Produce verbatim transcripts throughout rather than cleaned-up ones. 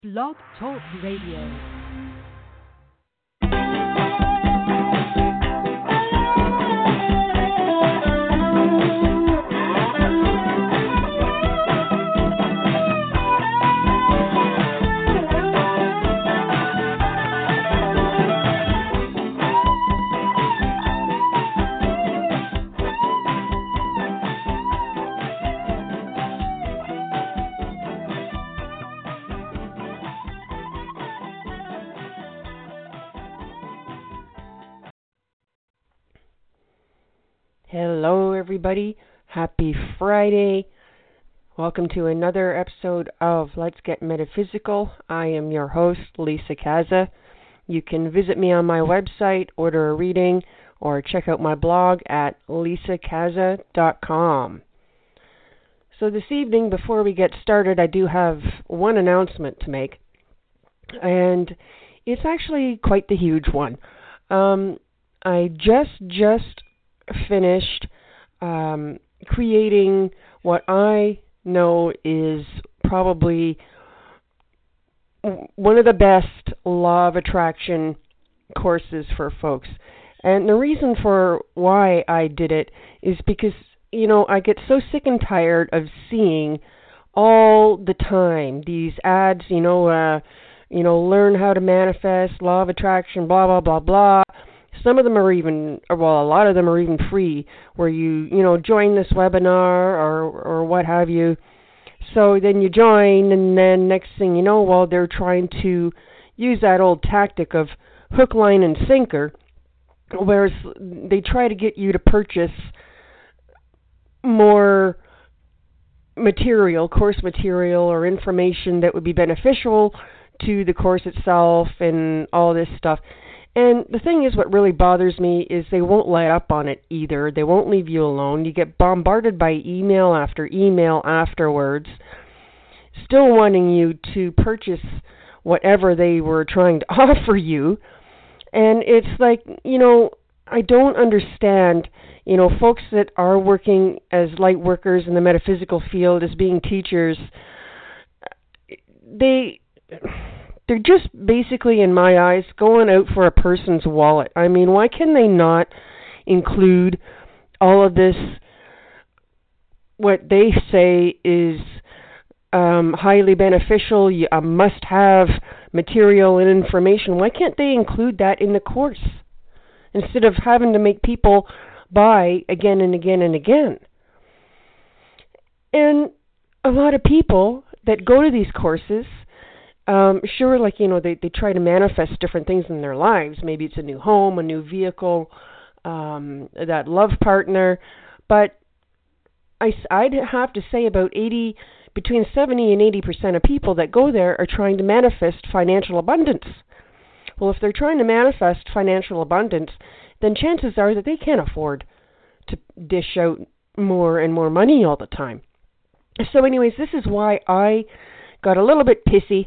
Blog Talk Radio. Hello, everybody. Happy Friday. Welcome to another episode of Let's Get Metaphysical. I am your host, Lisa Kaza. You can visit me on my website, order a reading, or check out my blog at lisa kaza dot com. So this evening, before we get started, I do have one announcement to make, and it's actually quite the huge one. Um, I just, just finished um, creating what I know is probably one of the best law of attraction courses for folks. And the reason for why I did it is because, you know, I get so sick and tired of seeing all the time these ads, you know, uh, you know, learn how to manifest, law of attraction, blah, blah, blah, blah. Some of them are even, well, a lot of them are even free, where you, you know, join this webinar or or what have you. So then you join, and then next thing you know, well, they're trying to use that old tactic of hook, line, and sinker, whereas they try to get you to purchase more material, course material, or information that would be beneficial to the course itself and all this stuff. And the thing is, what really bothers me is they won't let up on it either. They won't leave you alone. You get bombarded by email after email afterwards, still wanting you to purchase whatever they were trying to offer you. And it's like, you know, I don't understand, you know, folks that are working as light workers in the metaphysical field, as being teachers, they... They're just basically, in my eyes, going out for a person's wallet. I mean, why can they not include all of this, what they say is um, highly beneficial, a must-have material and information? Why can't they include that in the course instead of having to make people buy again and again and again? And a lot of people that go to these courses, Um, sure, like, you know, they, they try to manifest different things in their lives. Maybe it's a new home, a new vehicle, um, that love partner. But I, I'd have to say about eighty, between seventy and eighty percent of people that go there are trying to manifest financial abundance. Well, if they're trying to manifest financial abundance, then chances are that they can't afford to dish out more and more money all the time. So anyways, this is why I got a little bit pissy,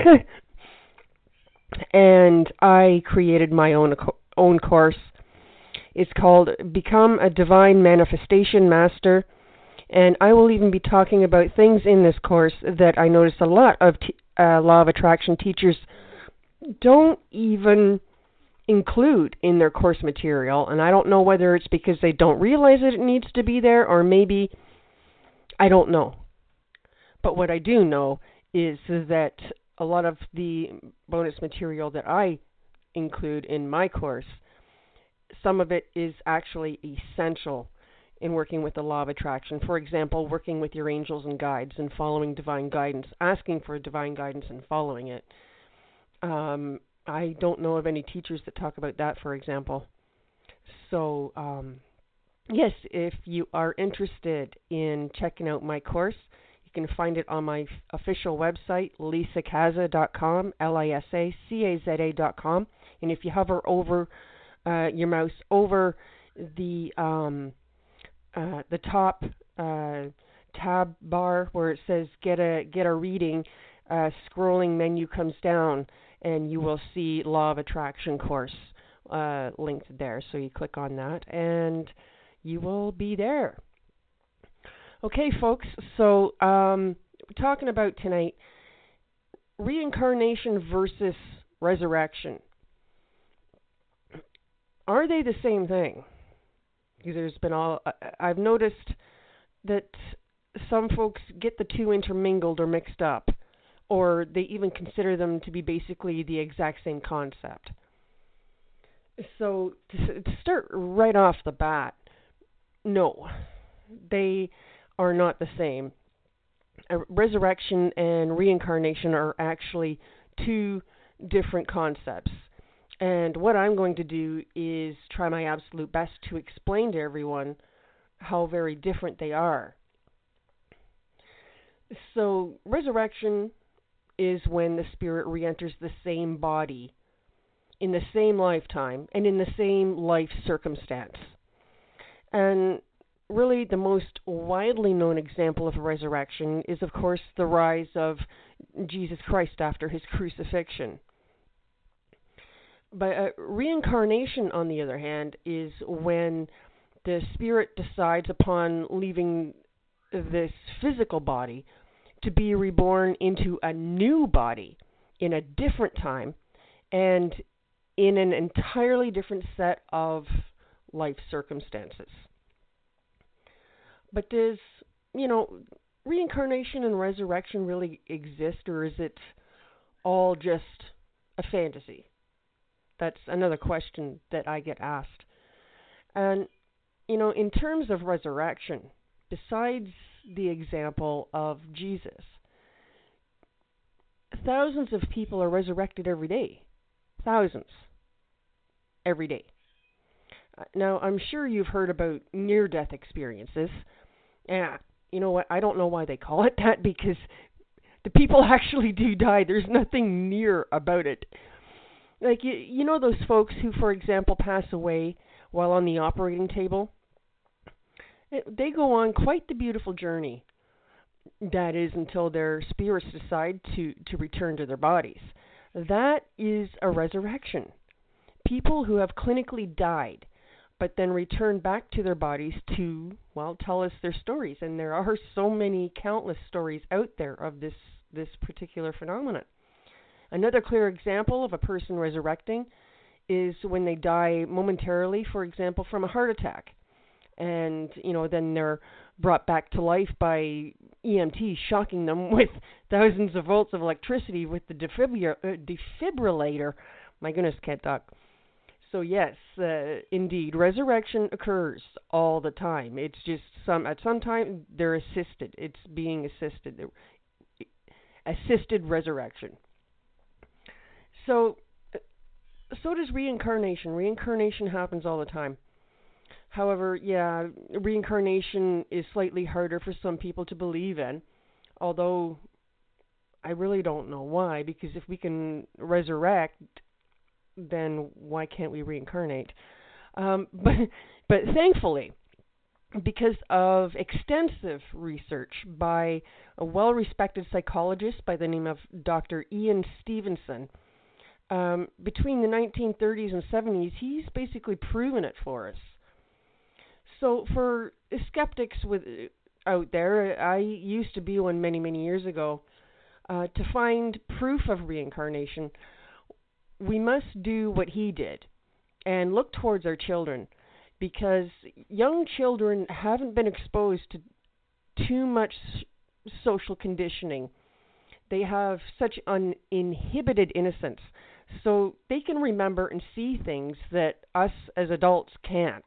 and I created my own own course. It's called Become a Divine Manifestation Master, and I will even be talking about things in this course that I notice a lot of t- uh, Law of Attraction teachers don't even include in their course material, and I don't know whether it's because they don't realize that it needs to be there, or maybe, I don't know. But what I do know is that a lot of the bonus material that I include in my course, some of it is actually essential in working with the law of attraction. For example, working with your angels and guides and following divine guidance, asking for divine guidance and following it. Um, I don't know of any teachers that talk about that, for example. So, um, yes, if you are interested in checking out my course, you can find it on my official website, lisa kaza dot com, L I S A C A Z A dot com. And if you hover over uh, your mouse over the um, uh, the top uh, tab bar where it says "Get a Get a Reading," uh, scrolling menu comes down, and you will see Law of Attraction course uh, linked there. So you click on that, and you will be there. Okay, folks, so um, we're talking about tonight reincarnation versus resurrection. Are they the same thing? Because there's been all I've noticed that some folks get the two intermingled or mixed up, or they even consider them to be basically the exact same concept. So to, to start right off the bat, no, they are not the same. A resurrection and reincarnation are actually two different concepts. And what I'm going to do is try my absolute best to explain to everyone how very different they are. So, resurrection is when the spirit re-enters the same body in the same lifetime and in the same life circumstance. And really, the most widely known example of a resurrection is, of course, the rise of Jesus Christ after his crucifixion. But uh, reincarnation, on the other hand, is when the spirit decides upon leaving this physical body to be reborn into a new body in a different time and in an entirely different set of life circumstances. But does, you know, reincarnation and resurrection really exist, or is it all just a fantasy? That's another question that I get asked. And, you know, in terms of resurrection, besides the example of Jesus, thousands of people are resurrected every day. Thousands. Every day. Uh, now, I'm sure you've heard about near-death experiences. And, you know what, I don't know why they call it that, because the people actually do die. There's nothing near about it. Like, you, you know those folks who, for example, pass away while on the operating table? They go on quite the beautiful journey. That is, until their spirits decide to, to return to their bodies. That is a resurrection. People who have clinically died, but then return back to their bodies to, well, tell us their stories. And there are so many, countless stories out there of this, this particular phenomenon. Another clear example of a person resurrecting is when they die momentarily, for example, from a heart attack. And, you know, then they're brought back to life by E M T, shocking them with thousands of volts of electricity with the defibr- uh, defibrillator. My goodness, can't talk. So yes, uh, indeed, resurrection occurs all the time. It's just some at some time they're assisted. It's being assisted. Assisted resurrection. So, so does reincarnation. Reincarnation happens all the time. However, yeah, reincarnation is slightly harder for some people to believe in, although I really don't know why, because if we can resurrect, then why can't we reincarnate? Um, but, but thankfully, because of extensive research by a well-respected psychologist by the name of Doctor Ian Stevenson, um, between the nineteen thirties and seventies, he's basically proven it for us. So for skeptics with out there, I used to be one many, many years ago, uh, to find proof of reincarnation, we must do what he did and look towards our children, because young children haven't been exposed to too much social conditioning. They have such uninhibited innocence, so they can remember and see things that us as adults can't.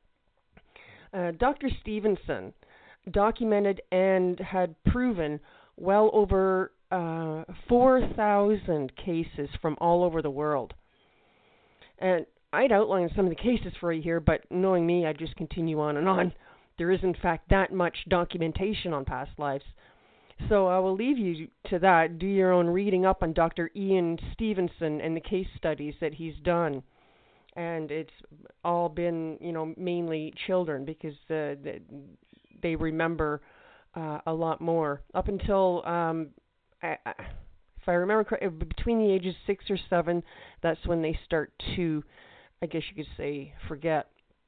Uh, Doctor Stevenson documented and had proven well over uh, four thousand cases from all over the world. And I'd outline some of the cases for you here, but knowing me, I'd just continue on and on. There is, in fact, that much documentation on past lives. So I will leave you to that. Do your own reading up on Doctor Ian Stevenson and the case studies that he's done. And it's all been, you know, mainly children, because uh, they remember uh, a lot more. Up until, um, I, I, if I remember correctly, between the ages six or seven, that's when they start to, I guess you could say, forget.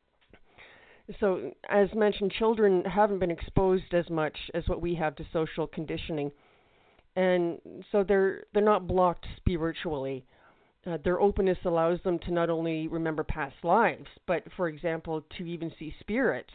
So, as mentioned, children haven't been exposed as much as what we have to social conditioning. and so they're they're not blocked spiritually. Uh, their openness allows them to not only remember past lives, but, for example, to even see spirits.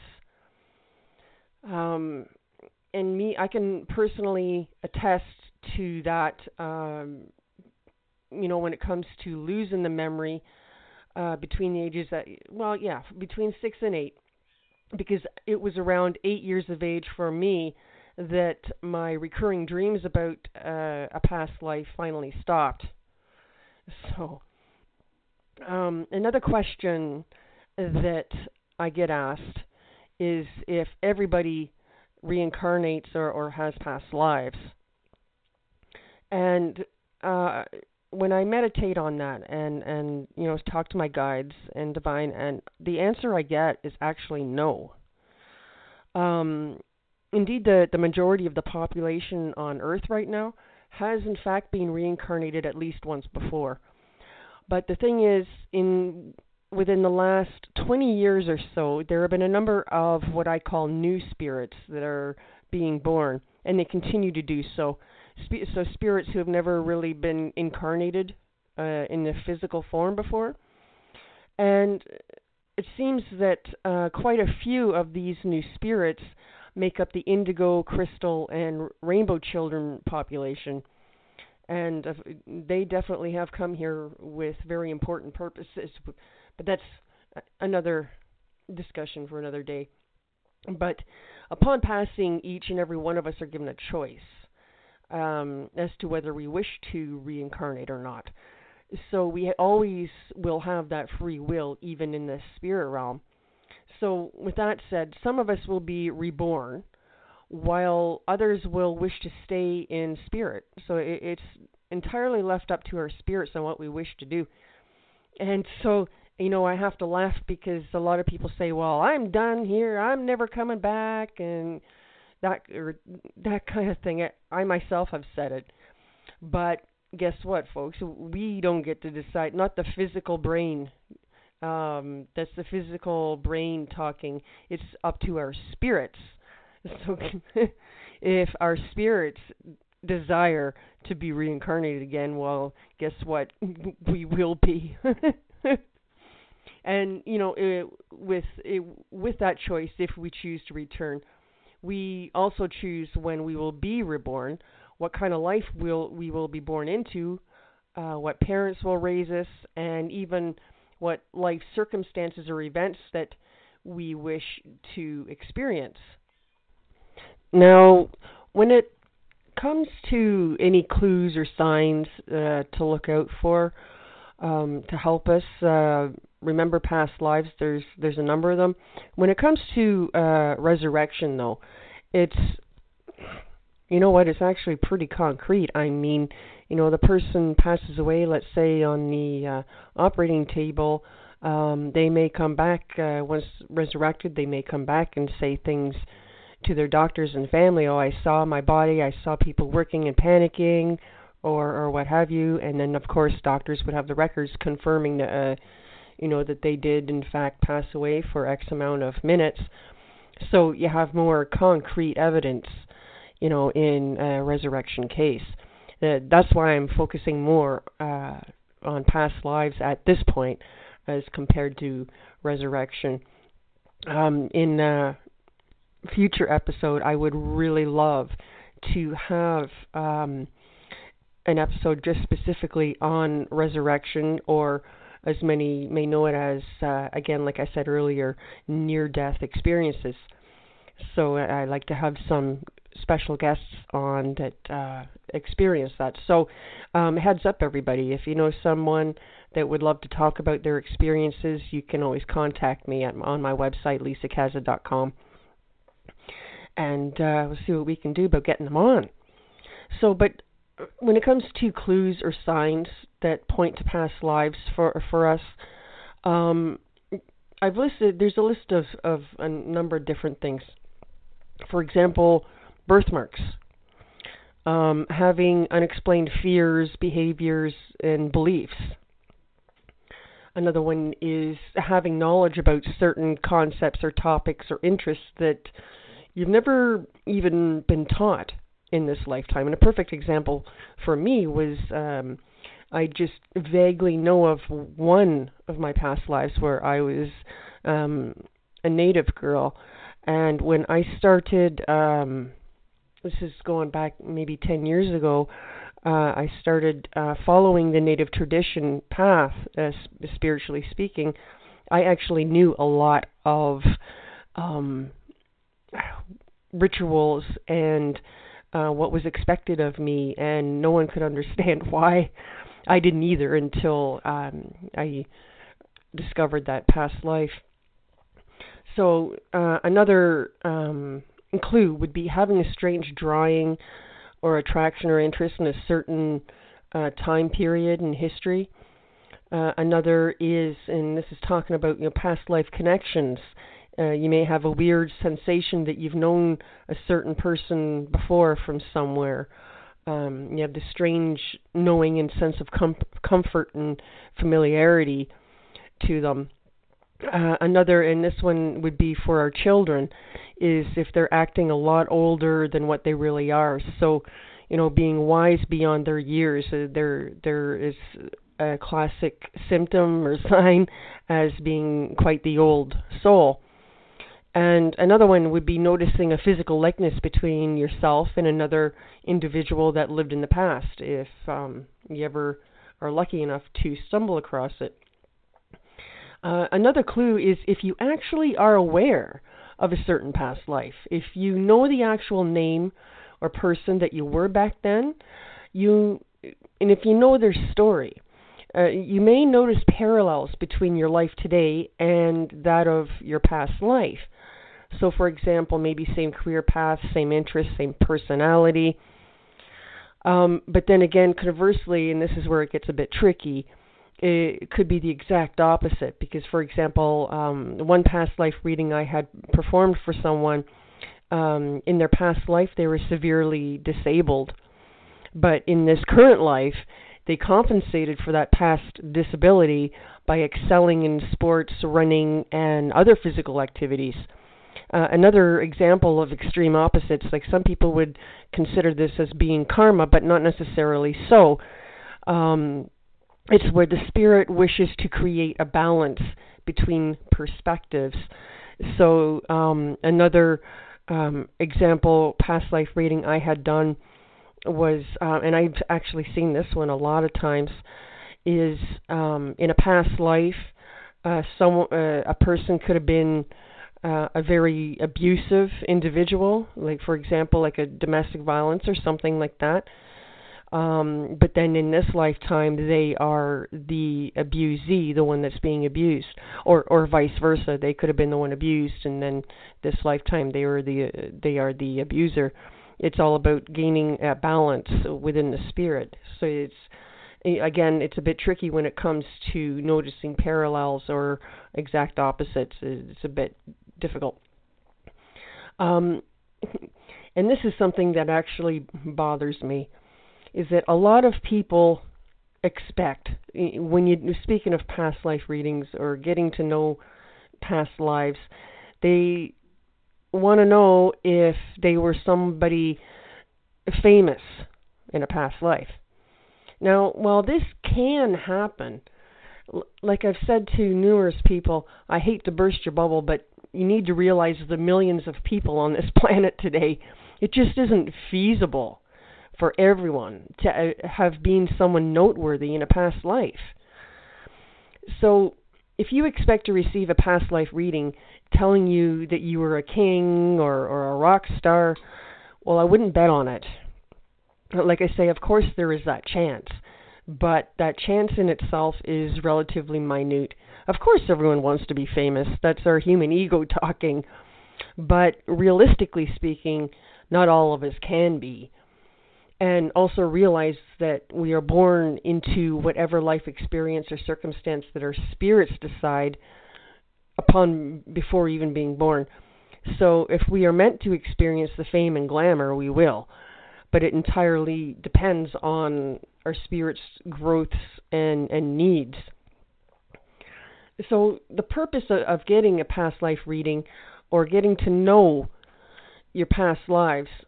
Um, and me, I can personally attest to that. Um, you know, when it comes to losing the memory uh, between the ages that, well, yeah, between six and eight, because it was around eight years of age for me that my recurring dreams about uh, a past life finally stopped. So, um, another question that I get asked is if everybody reincarnates or, or has past lives. And uh, when I meditate on that and, and, you know, talk to my guides and divine, and the answer I get is actually no. Um, indeed, the, the majority of the population on Earth right now has in fact been reincarnated at least once before. But the thing is, in within the last twenty years or so, there have been a number of what I call new spirits that are being born, and they continue to do so. Sp- so spirits who have never really been incarnated uh, in the physical form before. And it seems that uh, quite a few of these new spirits make up the indigo, crystal, and rainbow children population. And uh, they definitely have come here with very important purposes. But that's another discussion for another day. But upon passing, each and every one of us are given a choice um, as to whether we wish to reincarnate or not. So we always will have that free will, even in the spirit realm. So with that said, some of us will be reborn, while others will wish to stay in spirit. So it, it's entirely left up to our spirits on what we wish to do. And so, you know, I have to laugh because a lot of people say, well, I'm done here, I'm never coming back, and that or that kind of thing. I myself have said it. But guess what, folks? We don't get to decide, not the physical brain. Um, that's the physical brain talking. It's up to our spirits. So if our spirits desire to be reincarnated again, well, guess what? We will be. And, you know, it, with it, with that choice, if we choose to return, we also choose when we will be reborn, what kind of life we'll, we will be born into, uh, what parents will raise us, and even what life circumstances or events that we wish to experience. Now, when it comes to any clues or signs uh, to look out for um, to help us uh, remember past lives, there's there's a number of them. When it comes to uh, resurrection, though, it's, you know what, it's actually pretty concrete. I mean, you know, the person passes away, let's say on the uh, operating table, um, they may come back, uh, once resurrected, they may come back and say things to their doctors and family. Oh, I saw my body, I saw people working and panicking, or, or what have you. And then, of course, doctors would have the records confirming that, uh, you know, that they did, in fact, pass away for X amount of minutes. So you have more concrete evidence, you know, in a resurrection case. Uh, that's why I'm focusing more uh, on past lives at this point as compared to resurrection. Um, in a future episode, I would really love to have um, an episode just specifically on resurrection, or as many may know it as, uh, again, like I said earlier, near-death experiences. So I like to have some special guests on that uh, experience that. So um, heads up, everybody. If you know someone that would love to talk about their experiences, you can always contact me at, on my website, lisa kaza dot com. And uh, we'll see what we can do about getting them on. So, but when it comes to clues or signs that point to past lives for for us, um, I've listed, there's a list of, of a number of different things. For example, birthmarks, um, having unexplained fears, behaviors, and beliefs. Another one is having knowledge about certain concepts or topics or interests that you've never even been taught. in this lifetime. And a perfect example for me was um, I just vaguely know of one of my past lives where I was um, a native girl. And when I started, um, this is going back maybe ten years ago, uh, I started uh, following the native tradition path, uh, spiritually speaking. I actually knew a lot of um, rituals and uh, what was expected of me, and no one could understand why. I didn't either until um, I discovered that past life. So uh, another um, clue would be having a strange drawing or attraction or interest in a certain uh, time period in history. Uh, another is, and this is talking about, you know, past life connections. Uh, you may have a weird sensation that you've known a certain person before from somewhere. Um, you have this strange knowing and sense of com- comfort and familiarity to them. Uh, another, and this one would be for our children, is if they're acting a lot older than what they really are. So, you know, being wise beyond their years. Uh, there, there is a classic symptom or sign as being quite the old soul. And another one would be noticing a physical likeness between yourself and another individual that lived in the past, if um, you ever are lucky enough to stumble across it. Uh, another clue is if you actually are aware of a certain past life. If you know the actual name or person that you were back then, you, and if you know their story, uh, you may notice parallels between your life today and that of your past life. So, for example, maybe same career path, same interests, same personality. Um, but then again, conversely, and this is where it gets a bit tricky, it could be the exact opposite. Because, for example, um, one past life reading I had performed for someone, um, in their past life they were severely disabled. But in this current life, they compensated for that past disability by excelling in sports, running, and other physical activities. Uh, another example of extreme opposites, like some people would consider this as being karma, but not necessarily so. Um, it's where the spirit wishes to create a balance between perspectives. So um, another um, example, past life reading I had done was, uh, and I've actually seen this one a lot of times, is um, in a past life, uh, some, uh, a person could have been Uh, a very abusive individual, like, for example, like a domestic violence or something like that. Um, but then in this lifetime, they are the abusee, the one that's being abused, or or vice versa. They could have been the one abused, and then this lifetime they are the uh, they are the abuser. It's all about gaining a balance within the spirit. So it's, again, it's a bit tricky when it comes to noticing parallels or exact opposites. It's a bit difficult. Um, and this is something that actually bothers me, is that a lot of people expect, when you, speaking of past life readings or getting to know past lives, they want to know if they were somebody famous in a past life. Now, while this can happen, like I've said to numerous people, I hate to burst your bubble, but you need to realize the millions of people on this planet today, it just isn't feasible for everyone to have been someone noteworthy in a past life. So if you expect to receive a past life reading telling you that you were a king or, or a rock star, well, I wouldn't bet on it. Like I say, of course there is that chance, but that chance in itself is relatively minute. Of course everyone wants to be famous. That's our human ego talking. But realistically speaking, not all of us can be. And also realize that we are born into whatever life experience or circumstance that our spirits decide upon before even being born. So if we are meant to experience the fame and glamour, we will. But it entirely depends on our spirit's growths and, and needs. So the purpose of, of getting a past life reading or getting to know your past lives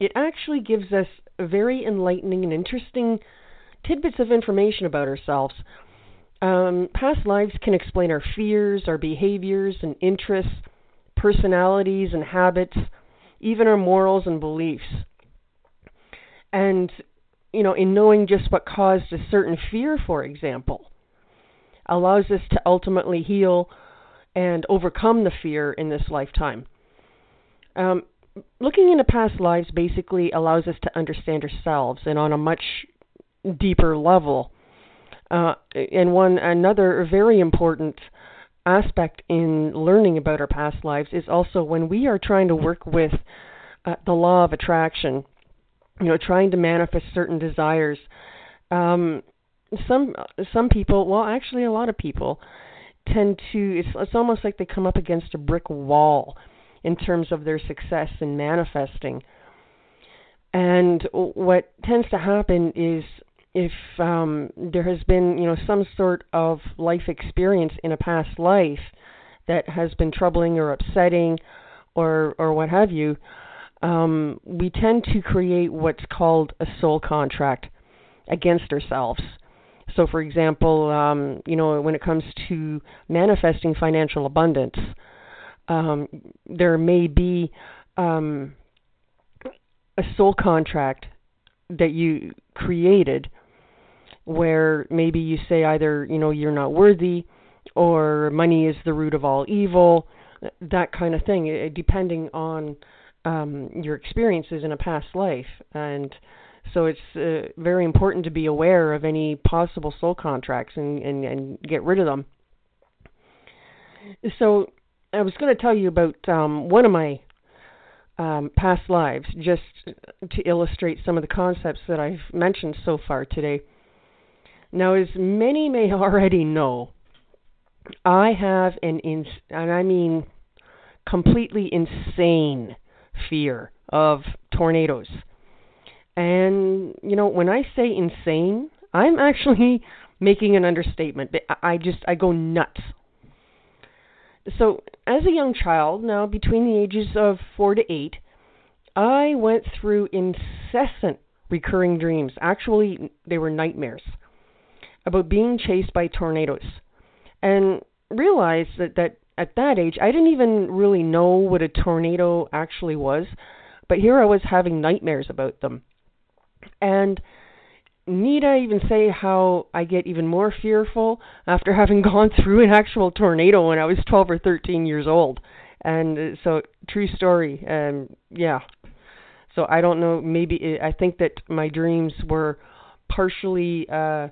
it actually gives us very enlightening and interesting tidbits of information about ourselves. Um, past lives can explain our fears, our behaviors and interests, personalities and habits, even our morals and beliefs. And, you know, in knowing just what caused a certain fear, for example, allows us to ultimately heal and overcome the fear in this lifetime. Um, looking into past lives basically allows us to understand ourselves and on a much deeper level. Uh, and one another very important aspect in learning about our past lives is also when we are trying to work with uh, the law of attraction, you know, trying to manifest certain desires. Um, some some people, well, actually a lot of people, tend to, it's, it's almost like they come up against a brick wall in terms of their success in manifesting. And what tends to happen is if um, there has been, you know, some sort of life experience in a past life that has been troubling or upsetting or or what have you, um, we tend to create what's called a soul contract against ourselves. So, for example, um, you know, when it comes to manifesting financial abundance, um, there may be um, a soul contract that you created where maybe you say either, you know, you're not worthy or money is the root of all evil, that kind of thing, depending on um, your experiences in a past life. And so it's uh, very important to be aware of any possible soul contracts and, and, and get rid of them. So I was going to tell you about um, one of my um, past lives, just to illustrate some of the concepts that I've mentioned so far today. Now, as many may already know, I have an, ins- and I mean completely insane fear of tornadoes. And, you know, when I say insane, I'm actually making an understatement. I just, I go nuts. So, as a young child, now between the ages of four to eight, I went through incessant recurring dreams. Actually, they were nightmares about being chased by tornadoes. And realized that, that at that age, I didn't even really know what a tornado actually was. But here I was having nightmares about them. And need I even say how I get even more fearful after having gone through an actual tornado when I was twelve or thirteen years old. And so, true story. Um, yeah. So I don't know, maybe, it, I think that my dreams were partially, uh,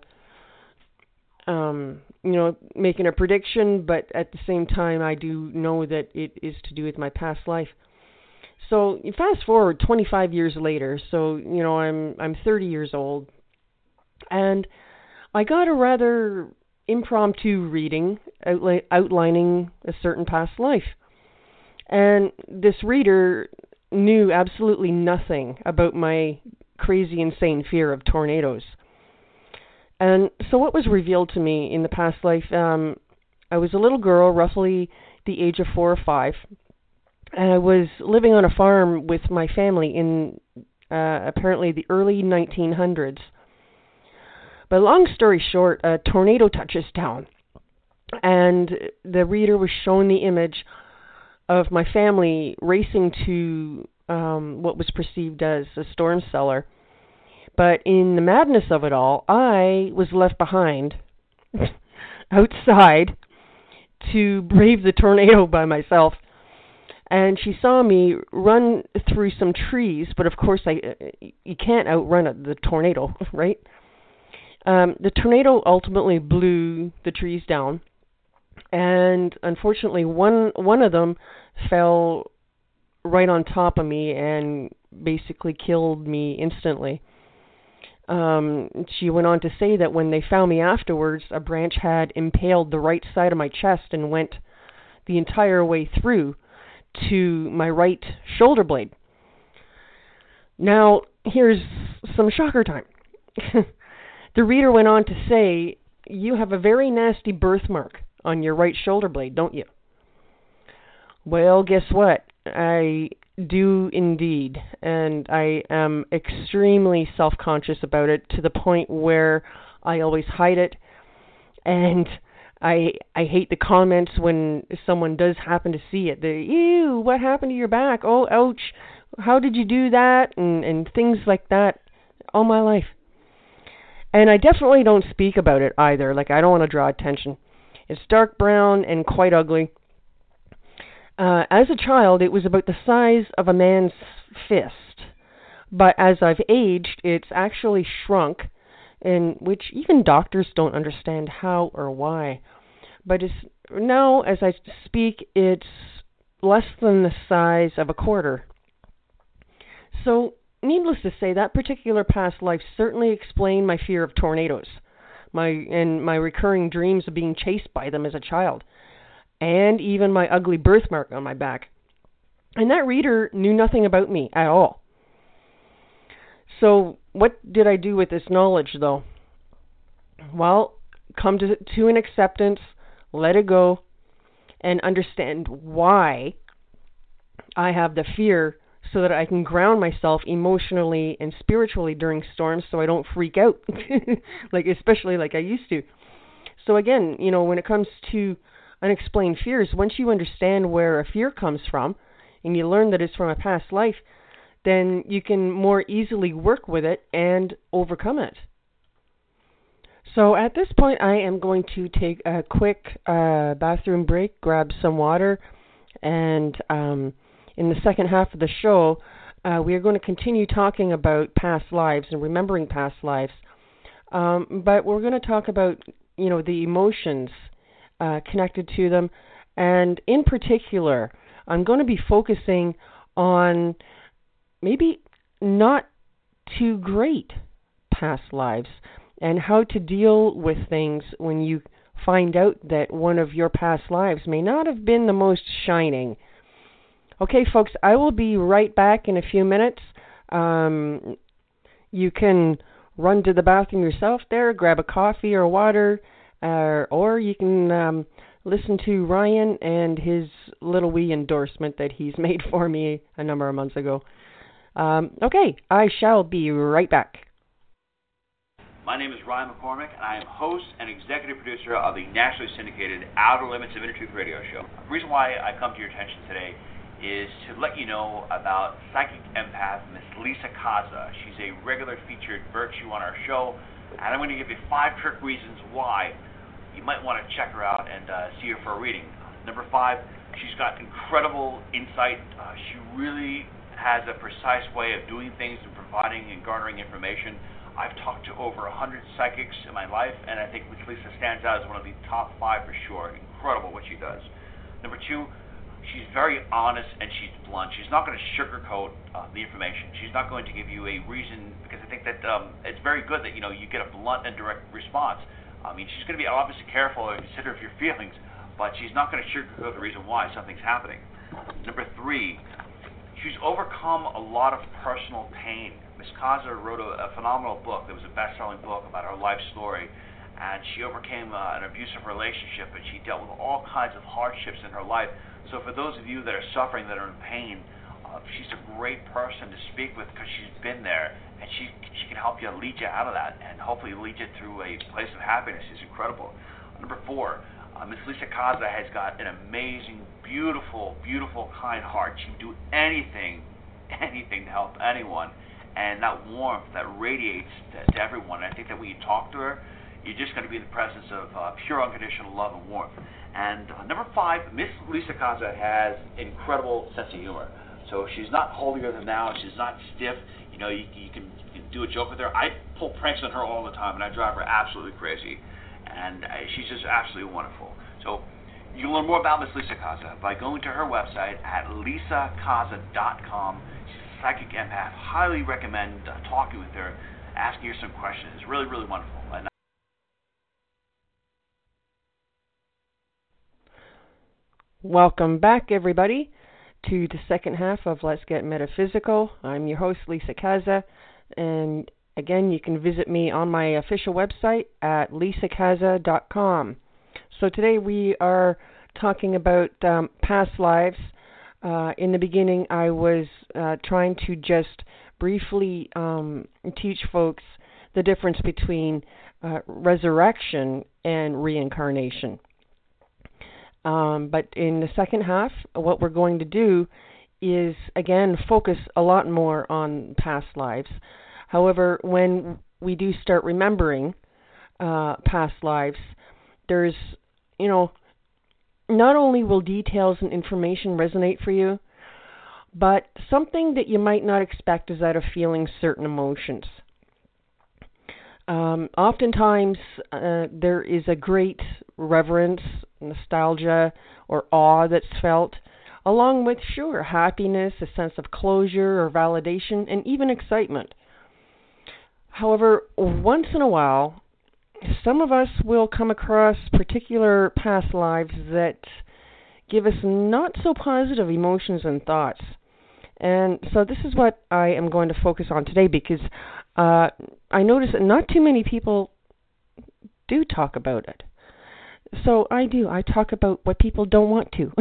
um, you know, making a prediction, but at the same time, I do know that it is to do with my past life. So you fast forward twenty-five years later, so, you know, I'm I'm thirty years old, and I got a rather impromptu reading outli- outlining a certain past life. And this reader knew absolutely nothing about my crazy, insane fear of tornadoes. And so what was revealed to me in the past life, um, I was a little girl, roughly the age of four or five, and I was living on a farm with my family in uh, apparently the early nineteen hundreds. But long story short, a tornado touches town, and the reader was shown the image of my family racing to um, what was perceived as a storm cellar. But in the madness of it all, I was left behind outside to brave the tornado by myself. And she saw me run through some trees, but of course I you can't outrun the tornado, right? Um, the tornado ultimately blew the trees down, and unfortunately one one of them fell right on top of me and basically killed me instantly. Um, she went on to say that when they found me afterwards, a branch had impaled the right side of my chest and went the entire way through to my right shoulder blade. Now, here's some shocker time. The reader went on to say, you have a very nasty birthmark on your right shoulder blade, don't you? Well, guess what? I do indeed, and I am extremely self-conscious about it to the point where I always hide it, and I I hate the comments when someone does happen to see it. The ew, what happened to your back? Oh, ouch! How did you do that? And and things like that all my life. And I definitely don't speak about it either. Like, I don't want to draw attention. It's dark brown and quite ugly. Uh, as a child, it was about the size of a man's fist. But as I've aged, it's actually shrunk, in which even doctors don't understand how or why. But it's, now, as I speak, it's less than the size of a quarter. So, needless to say, that particular past life certainly explained my fear of tornadoes, my and my recurring dreams of being chased by them as a child, and even my ugly birthmark on my back. And that reader knew nothing about me at all. So what did I do with this knowledge, though? Well, come to, to an acceptance, let it go, and understand why I have the fear, so that I can ground myself emotionally and spiritually during storms so I don't freak out, like especially like I used to. So again, you know, when it comes to unexplained fears, once you understand where a fear comes from and you learn that it's from a past life, then you can more easily work with it and overcome it. So at this point, I am going to take a quick uh, bathroom break, grab some water, and um, in the second half of the show, uh, we are going to continue talking about past lives and remembering past lives. Um, but we're going to talk about, you know, the emotions uh, connected to them. And in particular, I'm going to be focusing on maybe not too great past lives and how to deal with things when you find out that one of your past lives may not have been the most shining. Okay, folks, I will be right back in a few minutes. Um, you can run to the bathroom yourself there, grab a coffee or water, uh, or you can um, listen to Ryan and his little wee endorsement that he's made for me a number of months ago. Um, okay, I shall be right back. My name is Ryan McCormick, and I am host and executive producer of the nationally syndicated Outer Limits of Inner Truth radio show. The reason why I come to your attention today is to let you know about psychic empath Miss Lisa Kaza. She's a regular featured virtue on our show, and I'm going to give you five trick reasons why you might want to check her out and uh, see her for a reading. Number five, she's got incredible insight. Uh, she really has a precise way of doing things and providing and garnering information. I've talked to over one hundred psychics in my life, and I think Miss Lisa stands out as one of the top five for sure. Incredible what she does. Number two, she's very honest and she's blunt. She's not going to sugarcoat uh, the information. She's not going to give you a reason, because I think that um, it's very good that, you know, you get a blunt and direct response. I mean, she's going to be obviously careful and considerate of your feelings, but she's not going to sugarcoat the reason why something's happening. Number three, she's overcome a lot of personal pain. Miss Kaza wrote a, a phenomenal book that was a best-selling book about her life story, and she overcame uh, an abusive relationship, and she dealt with all kinds of hardships in her life. So for those of you that are suffering, that are in pain, uh, she's a great person to speak with because she's been there, and she she can help you lead you out of that, and hopefully lead you through a place of happiness. She's incredible. Number four, uh, Miss Lisa Kaza has got an amazing, beautiful, beautiful, kind heart. She can do anything, anything to help anyone, and that warmth that radiates to, to everyone. And I think that when you talk to her, you're just going to be in the presence of uh, pure unconditional love and warmth. And uh, number five, Miss Lisa Kaza has incredible sense of humor. So she's not holier than thou. She's not stiff. You know, you, you, can, you can do a joke with her. I pull pranks on her all the time, and I drive her absolutely crazy. And uh, she's just absolutely wonderful. So you can learn more about Miss Lisa Kaza by going to her website at lisa kaza dot com. She's a psychic empath. Highly recommend uh, talking with her, asking her some questions. It's really, really wonderful. And welcome back, everybody, to the second half of Let's Get Metaphysical. I'm your host, Lisa Kaza, and again, you can visit me on my official website at lisa kaza dot com. So today we are talking about um, past lives, Uh, in the beginning, I was uh, trying to just briefly um, teach folks the difference between uh, resurrection and reincarnation. Um, but in the second half, what we're going to do is, again, focus a lot more on past lives. However, when we do start remembering uh, past lives, there's, you know, not only will details and information resonate for you, but something that you might not expect is out of feeling certain emotions. Um, oftentimes, uh, there is a great reverence, nostalgia, or awe that's felt, along with, sure, happiness, a sense of closure or validation, and even excitement. However, once in a while, some of us will come across particular past lives that give us not so positive emotions and thoughts. And so this is what I am going to focus on today, because uh, I notice that not too many people do talk about it. So I do. I talk about what people don't want to.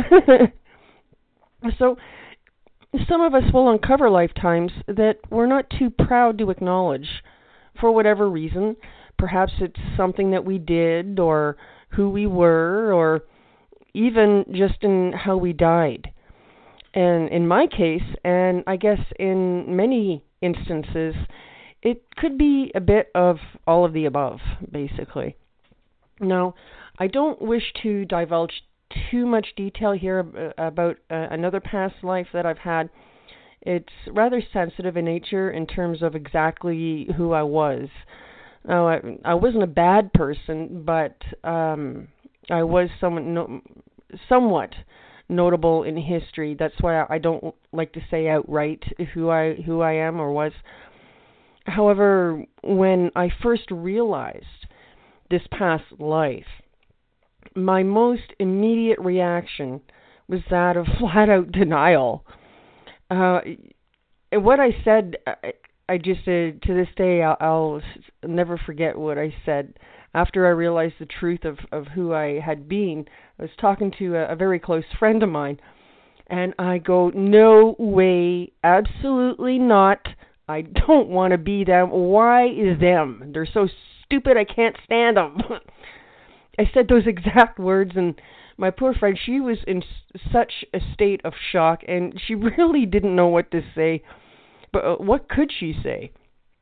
So some of us will uncover lifetimes that we're not too proud to acknowledge for whatever reason. Perhaps it's something that we did, or who we were, or even just in how we died. And in my case, and I guess in many instances, it could be a bit of all of the above, basically. Now, I don't wish to divulge too much detail here about uh, another past life that I've had. It's rather sensitive in nature in terms of exactly who I was. Now, I, I wasn't a bad person, but um, I was somewhat, no, somewhat notable in history. That's why I don't like to say outright who I who I am or was. However, when I first realized this past life, my most immediate reaction was that of flat-out denial. Uh, what I said, I, I just, uh, to this day, I'll, I'll never forget what I said. After I realized the truth of, of who I had been, I was talking to a, a very close friend of mine, and I go, no way, absolutely not. I don't want to be them. Why is them? They're so stupid, I can't stand them. I said those exact words, and my poor friend, she was in such a state of shock, and she really didn't know what to say. But uh, what could she say?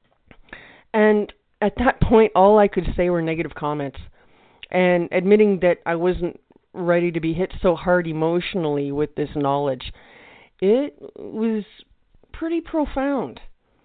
And at that point, all I could say were negative comments, and admitting that I wasn't ready to be hit so hard emotionally with this knowledge. It was pretty profound.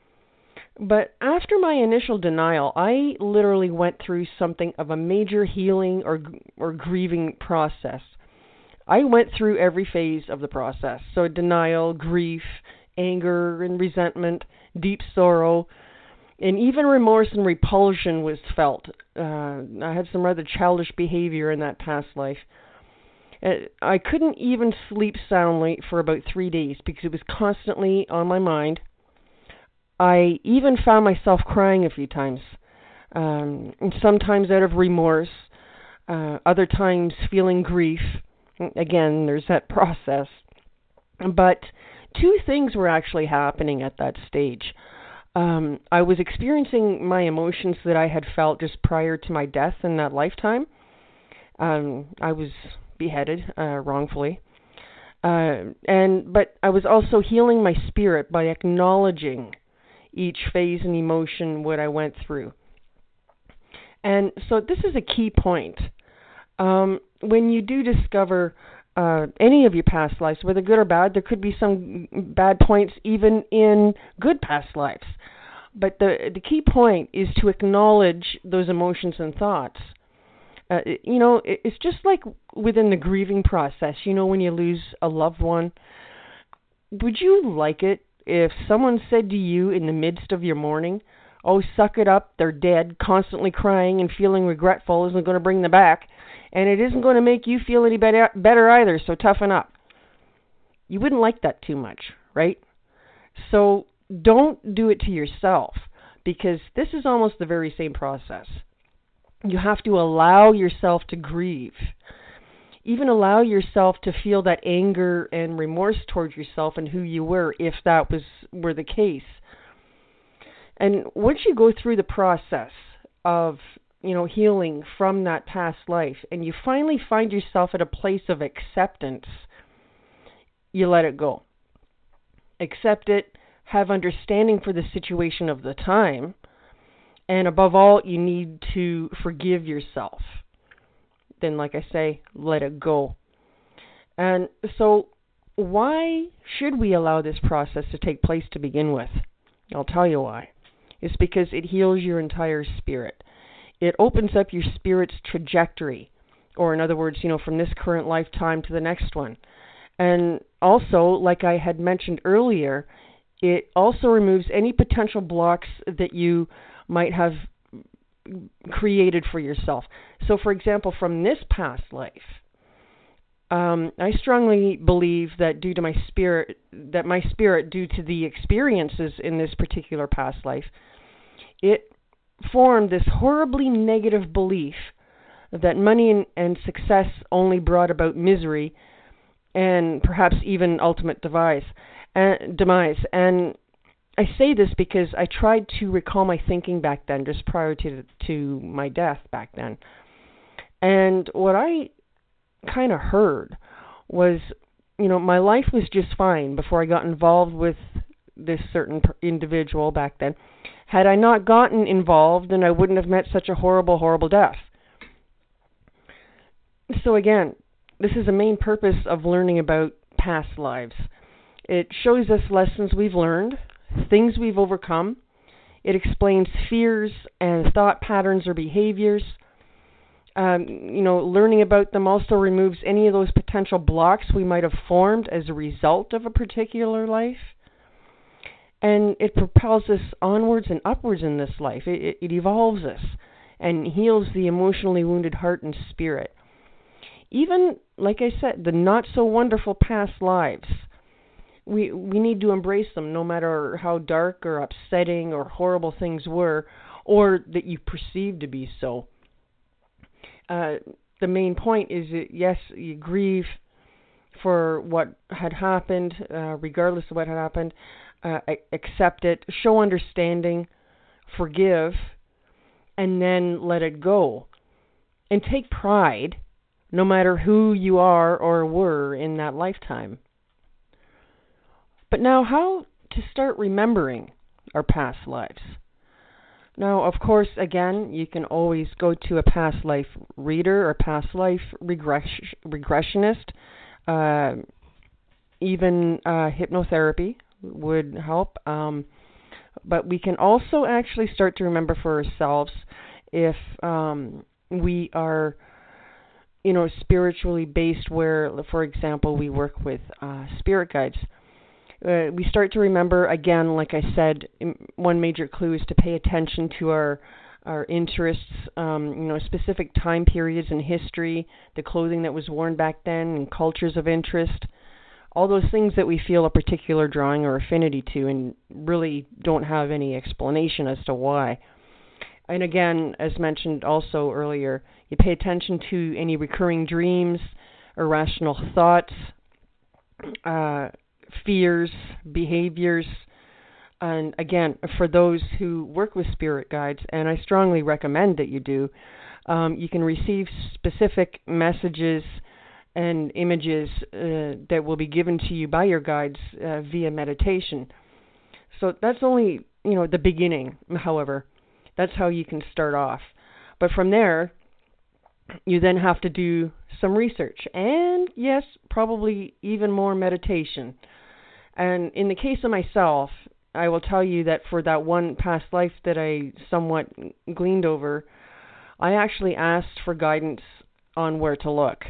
But after my initial denial, I literally went through something of a major healing or or grieving process. I went through every phase of the process. So denial, grief, anger and resentment, deep sorrow, and even remorse and repulsion was felt. Uh, I had some rather childish behavior in that past life. Uh, I couldn't even sleep soundly for about three days because it was constantly on my mind. I even found myself crying a few times, um, sometimes out of remorse, uh, other times feeling grief. Again, there's that process. But two things were actually happening at that stage. Um, I was experiencing my emotions that I had felt just prior to my death in that lifetime. Um, I was beheaded uh, wrongfully. Uh, and but I was also healing my spirit by acknowledging each phase and emotion what I went through. And so this is a key point. Um, when you do discover uh, any of your past lives, whether good or bad, there could be some bad points even in good past lives. But the the key point is to acknowledge those emotions and thoughts. Uh, you know, it, it's just like within the grieving process, you know, when you lose a loved one. Would you like it if someone said to you in the midst of your mourning, oh, suck it up, they're dead, constantly crying and feeling regretful isn't going to bring them back, and it isn't going to make you feel any better, better either, so toughen up. You wouldn't like that too much, right? So don't do it to yourself, because this is almost the very same process. You have to allow yourself to grieve. even allow yourself to feel that anger and remorse towards yourself and who you were, if that was were the case. And once you go through the process of, you know, healing from that past life, and you finally find yourself at a place of acceptance, you let it go. Accept it, have understanding for the situation of the time, and above all, you need to forgive yourself. Then, like I say, let it go. And so, why should we allow this process to take place to begin with? I'll tell you why. It's because it heals your entire spirit. It opens up your spirit's trajectory, or in other words, you know, from this current lifetime to the next one. And also, like I had mentioned earlier, it also removes any potential blocks that you might have created for yourself. So, for example, from this past life, um, I strongly believe that due to my spirit, that my spirit, due to the experiences in this particular past life, it formed this horribly negative belief that money and, and success only brought about misery and perhaps even ultimate demise. And, demise. And I say this because I tried to recall my thinking back then, just prior to to my death back then. And what I kind of heard was, you know, my life was just fine before I got involved with this certain individual back then. Had I not gotten involved, then I wouldn't have met such a horrible, horrible death. So again, this is the main purpose of learning about past lives. It shows us lessons we've learned, things we've overcome. It explains fears and thought patterns or behaviors. Um, you know, learning about them also removes any of those potential blocks we might have formed as a result of a particular life. And it propels us onwards and upwards in this life. It, it, it evolves us and heals the emotionally wounded heart and spirit. Even, like I said, the not-so-wonderful past lives, we we need to embrace them, no matter how dark or upsetting or horrible things were, or that you perceive to be so. Uh, the main point is that, yes, you grieve for what had happened, uh, regardless of what had happened. Uh, accept it, show understanding, forgive, and then let it go. And take pride, no matter who you are or were in that lifetime. But now, how to start remembering our past lives? Now, of course, again, you can always go to a past life reader or past life regress- regressionist. Uh, even uh, hypnotherapy would help. Um, but we can also actually start to remember for ourselves if um, we are, you know, spiritually based, where, for example, we work with uh, spirit guides. Uh, we start to remember, again, like I said, one major clue is to pay attention to our our interests, um, you know, specific time periods in history, the clothing that was worn back then, and cultures of interest. All those things that we feel a particular drawing or affinity to and really don't have any explanation as to why. And again, as mentioned also earlier, you pay attention to any recurring dreams, irrational thoughts, uh, fears, behaviors. And again, for those who work with spirit guides, and I strongly recommend that you do, um, you can receive specific messages and images uh, that will be given to you by your guides uh, via meditation. So that's only, you know, the beginning, however. That's how you can start off. But from there, you then have to do some research. And yes, probably even more meditation. And in the case of myself, I will tell you that for that one past life that I somewhat gleaned over, I actually asked for guidance on where to look.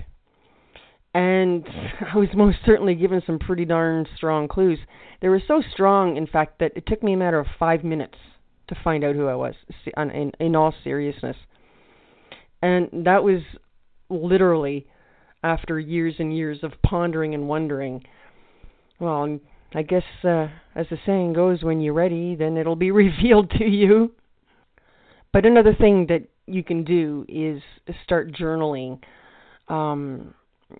And I was most certainly given some pretty darn strong clues. They were so strong, in fact, that it took me a matter of five minutes to find out who I was, in, in all seriousness. And that was literally after years and years of pondering and wondering. Well, I guess, uh, as the saying goes, when you're ready, then it'll be revealed to you. But another thing that you can do is start journaling. Um...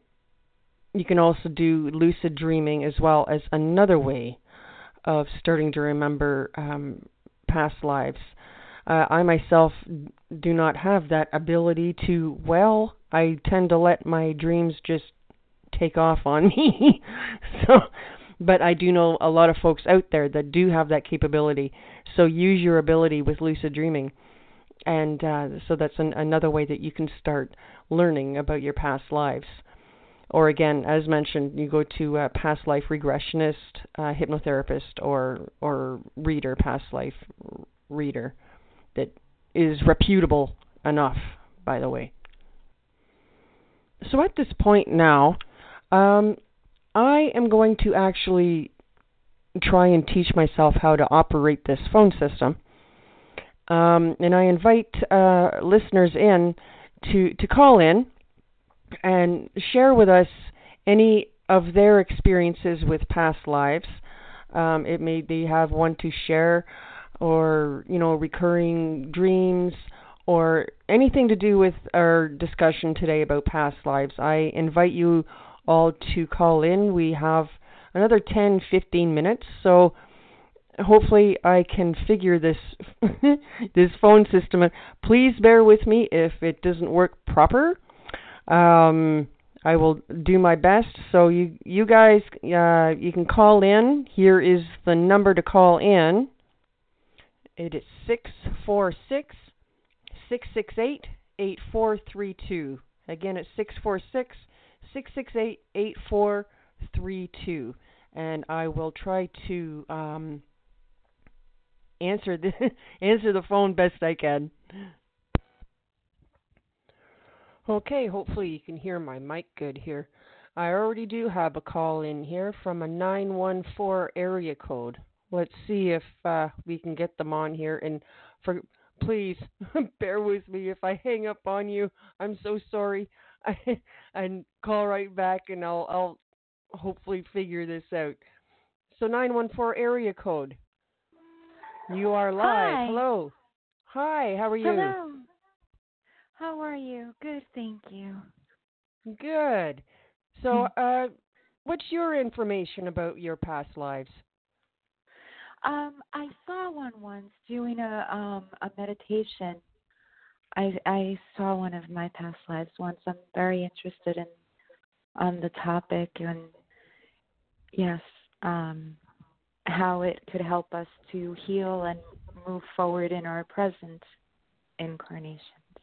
you can also do lucid dreaming as well as another way of starting to remember um, past lives. Uh, I myself do not have that ability to, well, I tend to let my dreams just take off on me. so, but I do know a lot of folks out there that do have that capability. So use your ability with lucid dreaming. And uh, so that's an, another way that you can start learning about your past lives. Or again, as mentioned, you go to a past life regressionist, uh, hypnotherapist, or or reader, past life reader that is reputable enough, by the way. So at this point now, um, I am going to actually try and teach myself how to operate this phone system. Um, and I invite uh, listeners in to, to call in and share with us any of their experiences with past lives. Um, it may they have one to share, or you know, recurring dreams, or anything to do with our discussion today about past lives. I invite you all to call in. We have another ten, fifteen minutes, so hopefully I can figure this this phone system. Please bear with me if it doesn't work proper. Um, I will do my best. So you you guys, uh, you can call in. Here is the number to call in. It is six four six, six six eight, eight four three two. Again, it's six four six, six six eight, eight four three two. And I will try to um, answer the answer the phone best I can. Okay, hopefully you can hear my mic good here. I already do have a call in here from a nine one four area code. Let's see if uh, we can get them on here. And for please bear with me if I hang up on you. I'm so sorry. And call right back, and I'll I'll hopefully figure this out. So nine one four area code. You are live. Hi. Hello. Hi, how are you? Hello. How are you? Good, thank you. Good. So, uh, what's your information about your past lives? Um, I saw one once doing a um a meditation. I I saw one of my past lives once. I'm very interested in on the topic, and yes, um, how it could help us to heal and move forward in our present incarnations.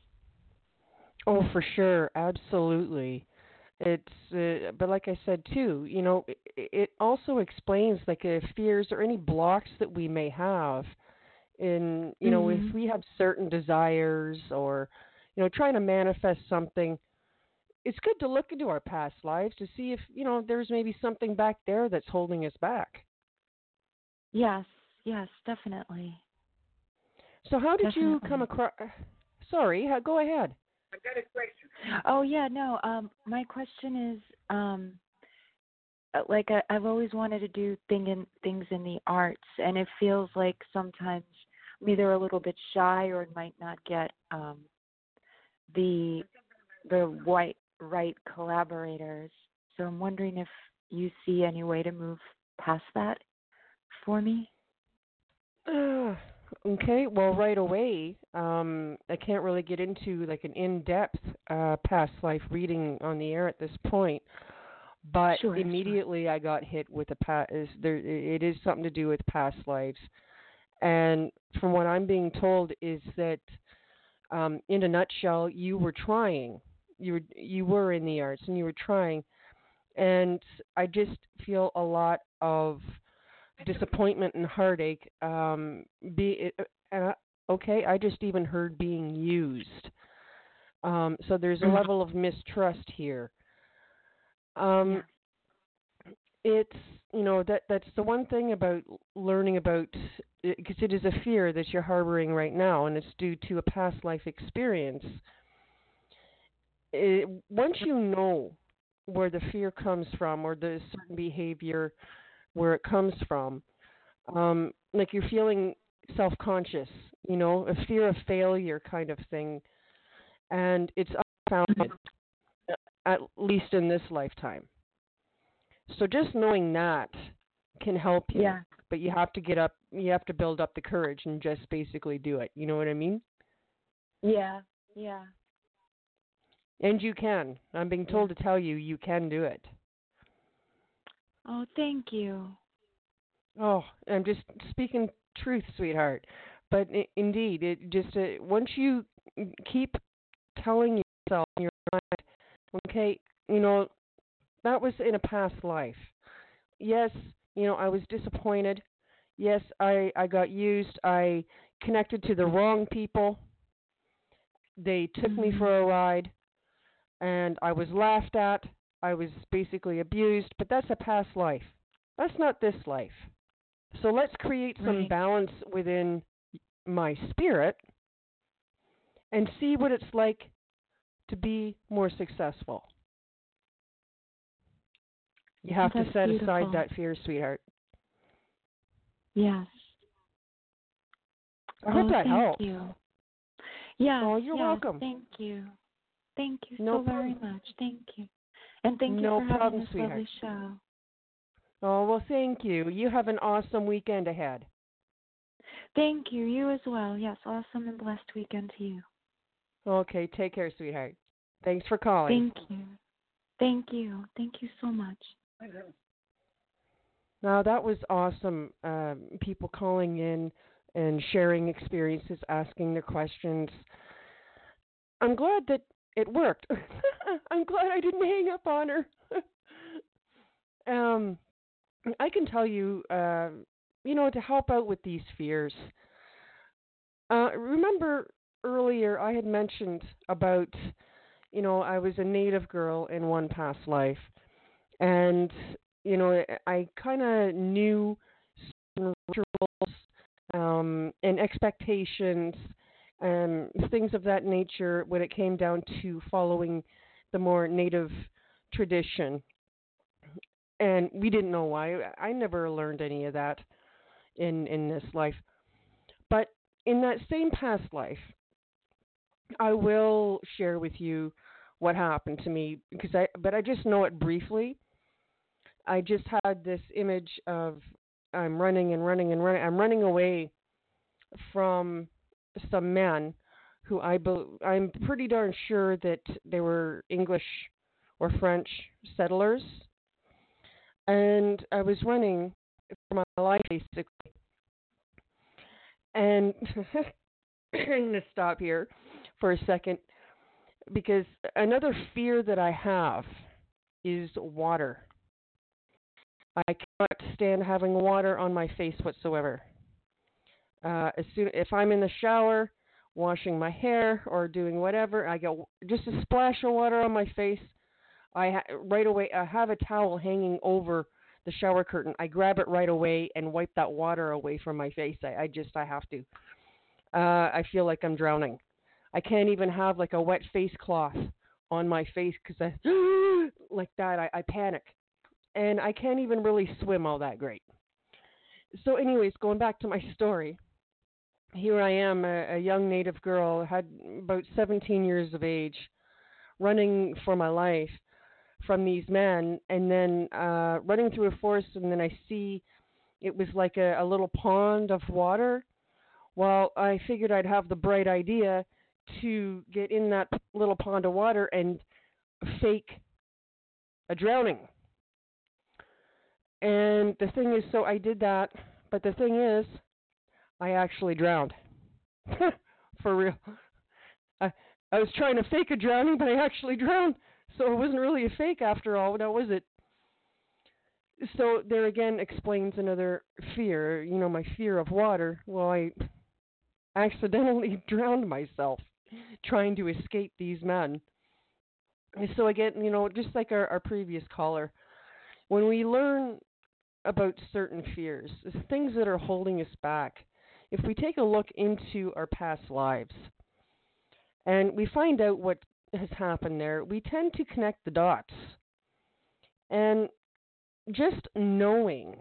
Oh, for sure, absolutely. It's, uh, but like I said too, you know, it, it also explains like uh, fears or any blocks that we may have in, you know, Mm-hmm. if we have certain desires or, you know, trying to manifest something. It's good to look into our past lives to see if, you know, there's maybe something back there that's holding us back. Yes, yes, definitely. So how did Definitely. you come across? Sorry, go ahead. Oh yeah, no. Um, my question is, um, uh, like I, I've always wanted to do thing in, things in the arts, and it feels like sometimes I'm either a little bit shy or might not get um, the the right right collaborators. So I'm wondering if you see any way to move past that for me. Uh, okay, well, right away, um, I can't really get into like an in-depth uh, past life reading on the air at this point, but Sure, immediately sure. I got hit with a past. Is there? It is something to do with past lives, and from what I'm being told is that, um, in a nutshell, you were trying. You were you were in the arts and you were trying, and I just feel a lot of disappointment and heartache. Um, be uh, okay. I just even heard being used. Um, so there's a Mm. level of mistrust here. Um, Yeah. it's you know that that's the one thing about learning about, because it is a fear that you're harboring right now, and it's due to a past life experience. It, once you know where the fear comes from, or the certain behavior where it comes from, um, like you're feeling self-conscious, you know, a fear of failure kind of thing, and it's unfounded, at least in this lifetime. So just knowing that can help you. Yeah. But you have to get up, you have to build up the courage and just basically do it. You know what I mean? Yeah. Yeah. And you can. I'm being told Yeah. to tell you, you can do it. Oh, thank you. Oh, I'm just speaking truth, sweetheart. But I indeed, it just uh, once you keep telling yourself in your mind, okay, you know, that was in a past life. Yes, you know, I was disappointed. Yes, I, I got used. I connected to the wrong people. They took me Mhm. for a ride, and I was laughed at. I was basically abused, but that's a past life. That's not this life. So let's create some Right. balance within my spirit and see what it's like to be more successful. You have to That's set aside beautiful. that fear, sweetheart. Yes. I hope Oh, that thank helps. you. Yes, Oh, you're yes, welcome. thank you. Thank you No so very problem. much. Thank you. And thank you No for having problem, this sweetheart. lovely show. Oh, well, thank you. You have an awesome weekend ahead. Thank you. You as well. Yes, awesome and blessed weekend to you. Okay, take care, sweetheart. Thanks for calling. Thank you. Thank you. Thank you so much. Now, that was awesome. Um, people calling in and sharing experiences, asking their questions. I'm glad that it worked. I'm glad I didn't hang up on her. um, I can tell you, uh, you know, to help out with these fears. Uh, remember earlier I had mentioned about, you know, I was a native girl in one past life. And, you know, I kind of knew certain rituals um, and expectations and things of that nature when it came down to following the more native tradition. And we didn't know why. I never learned any of that in, in this life. But in that same past life, I will share with you what happened to me because I but I just know it briefly. I just had this image of I'm running and running and running. I'm running away from some men who I be, I'm pretty darn sure that they were English or French settlers, and I was running for my life basically. And I'm going to stop here for a second because another fear that I have is water. I cannot stand having water on my face whatsoever. Uh, as soon if I'm in the shower, washing my hair or doing whatever, I get just a splash of water on my face. I ha- right away I have a towel hanging over the shower curtain. I grab it right away and wipe that water away from my face. I, I just I have to. Uh, I feel like I'm drowning. I can't even have like a wet face cloth on my face because I like that. I, I panic. And I can't even really swim all that great. So anyways, going back to my story, here I am, a, a young native girl, had about seventeen years of age, running for my life from these men, and then uh, running through a forest, and then I see it was like a, a little pond of water. Well, I figured I'd have the bright idea to get in that little pond of water and fake a drowning. And the thing is, so I did that, but the thing is, I actually drowned. For real. I, I was trying to fake a drowning, but I actually drowned. So it wasn't really a fake after all, now was it? So there again explains another fear, you know, my fear of water. Well, I accidentally drowned myself trying to escape these men. And so again, you know, just like our, our previous caller, when we learn about certain fears, things that are holding us back, if we take a look into our past lives and we find out what has happened there, we tend to connect the dots. And just knowing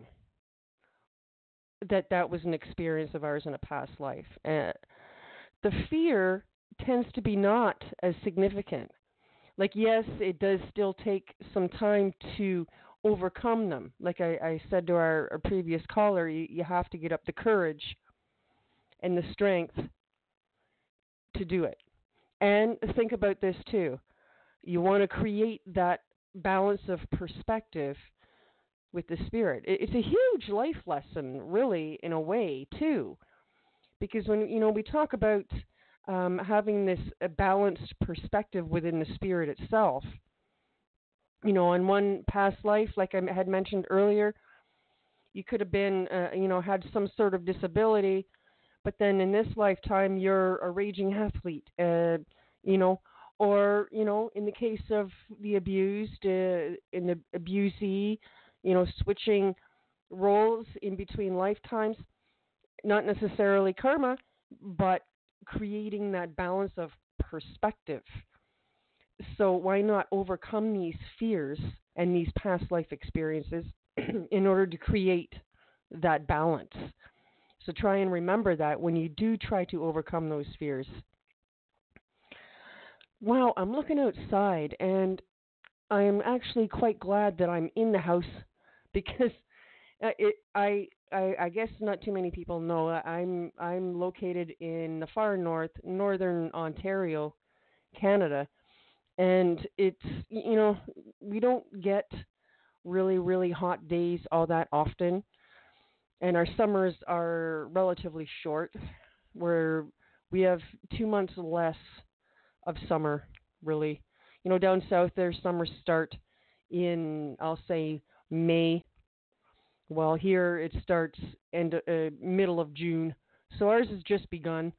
that that was an experience of ours in a past life, uh, the fear tends to be not as significant. Like, yes, it does still take some time to overcome them. Like I, I said to our, our previous caller, you, you have to get up the courage and the strength to do it. And think about this too. You want to create that balance of perspective with the spirit. It, it's a huge life lesson, really, in a way, too. Because when, you know, we talk about um, having this a balanced perspective within the spirit itself, you know, in one past life, like I had mentioned earlier, you could have been, uh, you know, had some sort of disability, but then in this lifetime, you're a raging athlete, uh, you know, or, you know, in the case of the abused, uh, in the abusee, you know, switching roles in between lifetimes, not necessarily karma, but creating that balance of perspective. So why not overcome these fears and these past life experiences in order to create that balance? So try and remember that when you do try to overcome those fears. Wow, I'm looking outside, and I'm actually quite glad that I'm in the house because uh, it, I, I, I guess not too many people know I'm I'm located in the far north, northern Ontario, Canada, and it's, you know, we don't get really really hot days all that often, and our summers are relatively short, where we have two months less of summer, really. You know, down south their summers start in, I'll say, May. Well, here it starts end uh, middle of June, so ours has just begun.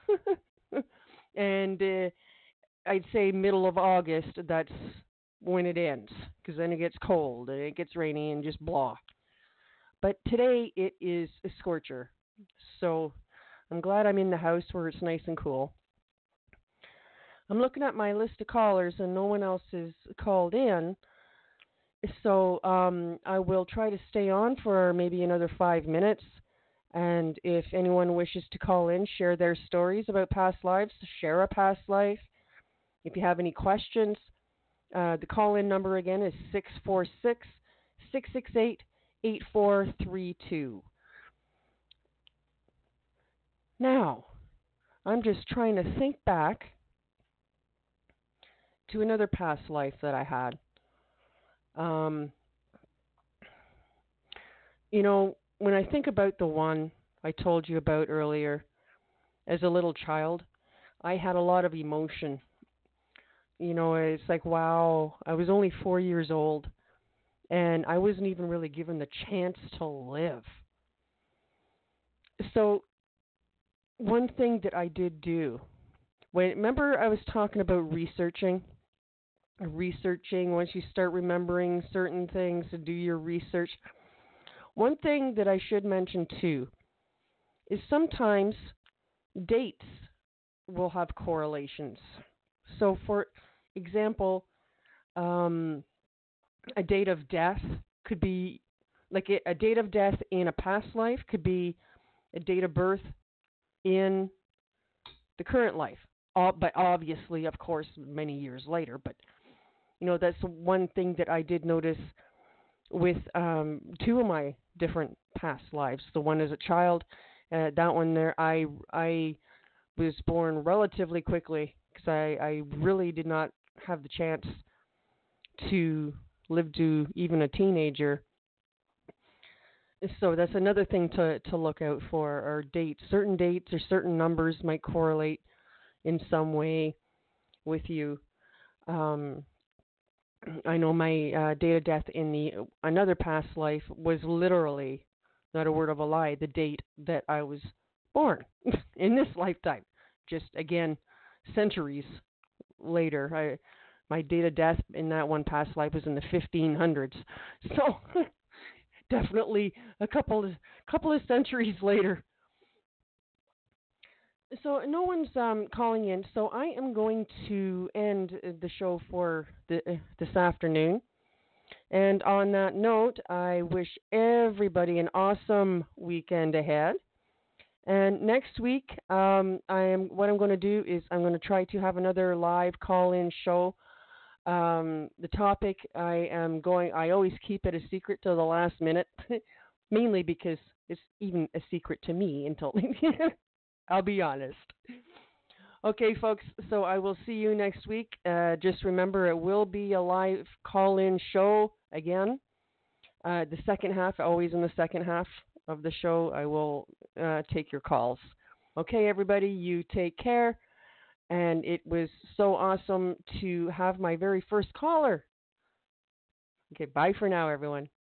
And uh, I'd say middle of August, that's when it ends, because then it gets cold and it gets rainy and just blah. But today it is a scorcher, so I'm glad I'm in the house where it's nice and cool. I'm looking at my list of callers, and no one else is called in. So um, I will try to stay on for maybe another five minutes. And if anyone wishes to call in, share their stories about past lives, share a past life. If you have any questions, uh, the call-in number again is six four six, six six eight, eight four three two. Now, I'm just trying to think back to another past life that I had. Um, you know, when I think about the one I told you about earlier, as a little child, I had a lot of emotion. You know, it's like, wow, I was only four years old, and I wasn't even really given the chance to live. So, one thing that I did do, when remember I was talking about researching? Researching, once you start remembering certain things, to do your research. One thing that I should mention too is sometimes dates will have correlations. So, for example, um, a date of death could be, like a date of death in a past life could be a date of birth in the current life. But obviously, of course, many years later. But, you know, that's one thing that I did notice with um, two of my different past lives. The one as a child, uh, that one there, I I was born relatively quickly because I, I really did not have the chance to live to even a teenager. So that's another thing to, to look out for, are dates. Certain dates or certain numbers might correlate in some way with you. Um, I know my uh, date of death in the another past life was literally, not a word of a lie, the date that I was born in this lifetime. Just, again, centuries later. I, my date of death in that one past life was in the fifteen hundreds. So definitely a couple of, couple of centuries later. So no one's um, calling in, so I am going to end the show for the, uh, this afternoon. And on that note, I wish everybody an awesome weekend ahead. And next week, um, I am what I'm going to do is I'm going to try to have another live call-in show Um, the topic I am going, I always keep it a secret till the last minute, mainly because it's even a secret to me until I'll be honest. Okay, folks, so I will see you next week. Uh, just remember, it will be a live call-in show again. Uh, the second half, always in the second half of the show, I will uh, take your calls. Okay, everybody, you take care. And it was so awesome to have my very first caller. Okay, bye for now, everyone.